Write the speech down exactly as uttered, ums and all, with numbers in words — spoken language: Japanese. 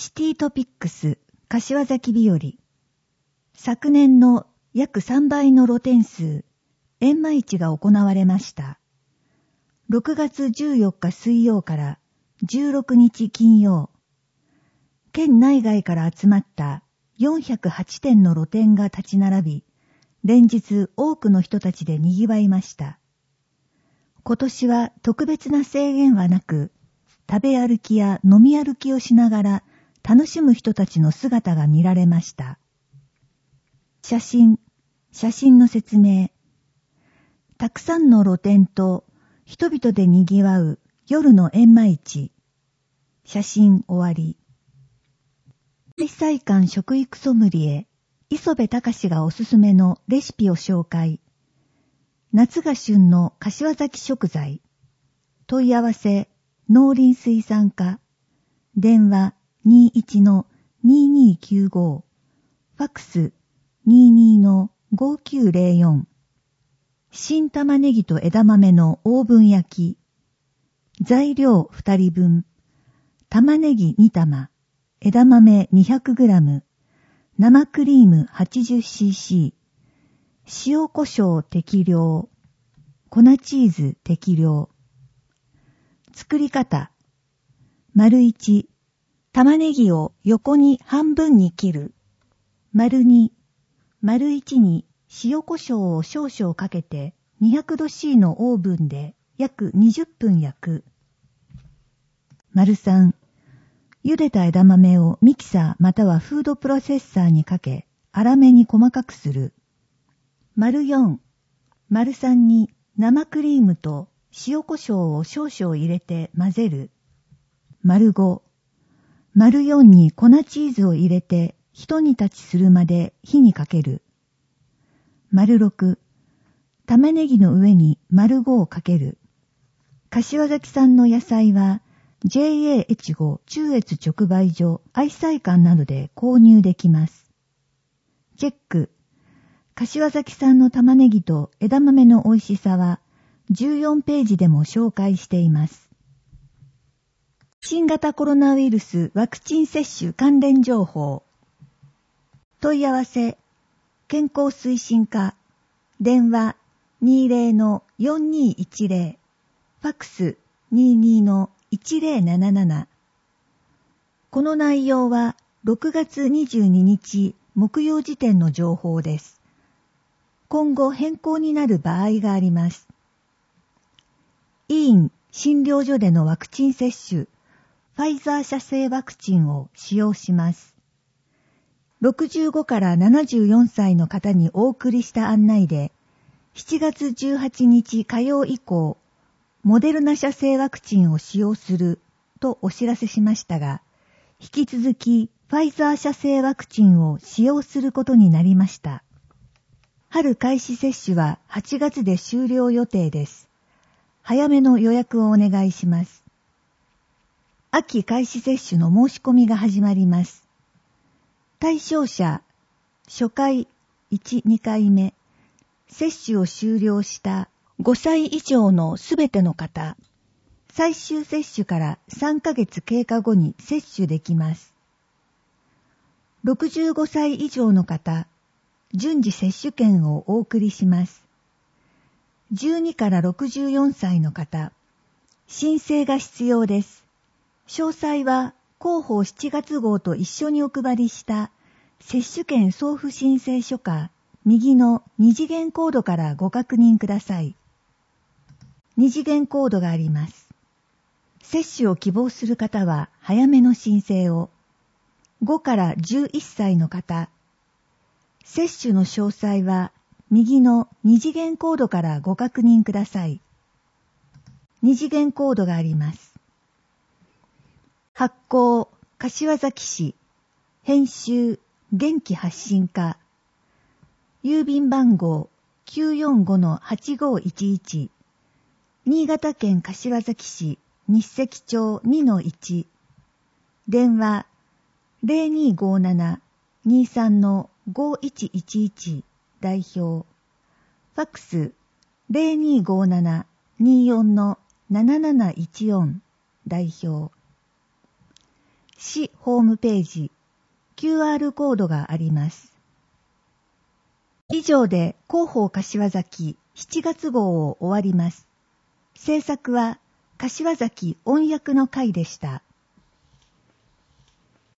シティトピックス柏崎日和。昨年の約さんばいの露店数、閻魔市が行われました。ろくがつじゅうよっか水曜からじゅうろくにち金曜。県内外から集まったよんひゃくはちてんの露店が立ち並び、連日多くの人たちで賑わいました。今年は特別な制限はなく、食べ歩きや飲み歩きをしながら楽しむ人たちの姿が見られました。写真、写真の説明。たくさんの露店と人々で賑わう夜の閻魔市。写真終わり。愛妻館食育ソムリエ、磯部隆がおすすめのレシピを紹介。夏が旬の柏崎食材。問い合わせ、農林水産課。電話 にじゅういちのにーにーきゅうご。ファックス にじゅうにのごきゅうぜろよん。新玉ねぎと枝豆のオーブン焼き。材料ふたりぶん。玉ねぎにたま。枝豆 にひゃくグラム。生クリーム はちじゅっシーシー。塩コショウ適量。粉チーズ適量。作り方。丸いち、玉ねぎを横に半分に切る。丸に、丸いちに塩コショウを少々かけてにひゃくどシーのオーブンで約にじゅっぷん焼く。丸さん、茹でた枝豆をミキサーまたはフードプロセッサーにかけ、粗めに細かくする。丸よん、丸さんに生クリームと塩コショウを少々入れて混ぜる。丸ご、丸よんに粉チーズを入れて一煮立ちするまで火にかける。丸ろく、玉ねぎの上に丸ごをかける。柏崎産の野菜は ジェーエー 越後中越直売所愛妻館などで購入できます。チェック。柏崎産の玉ねぎと枝豆の美味しさはじゅうよんページでも紹介しています。新型コロナウイルスワクチン接種関連情報。問い合わせ、健康推進課、電話 にじゅうのよんにーいちぜろ、ファックス にじゅうにのいちぜろなななな。この内容はろくがつにじゅうににち木曜時点の情報です。今後変更になる場合があります。医院・診療所でのワクチン接種、ファイザー社製ワクチンを使用します。ろくじゅうごからななじゅうよんさいの方にお送りした案内で、しちがつじゅうはちにち火曜以降、モデルナ社製ワクチンを使用するとお知らせしましたが、引き続きファイザー社製ワクチンを使用することになりました。春開始接種ははちがつで終了予定です。早めの予約をお願いします。秋開始接種の申し込みが始まります。対象者、初回いち、にかいめ、接種を終了したごさい以上のすべての方、最終接種からさんかげつ経過後に接種できます。ろくじゅうごさい以上の方、順次接種券をお送りします。じゅうにからろくじゅうよんさいの方、申請が必要です。詳細は広報しちがつ号と一緒にお配りした接種券送付申請書か右の二次元コードからご確認ください。二次元コードがあります。接種を希望する方は早めの申請を。ごからじゅういっさいの方、接種の詳細は右の二次元コードからご確認ください。二次元コードがあります。発行、柏崎市。編集、元気発信課。郵便番号 きゅうよんごのはちごいちいち。新潟県柏崎市日石町 にのいち。電話 ゼロにーごーなな にーさんのごいちいちいち 代表。ファックス ゼロにーごーなな にーよんのなななないちよん 代表。 市ホームページ、キューアール コードがあります。以上で広報柏崎しちがつ号を終わります。制作は柏崎音訳の会でした。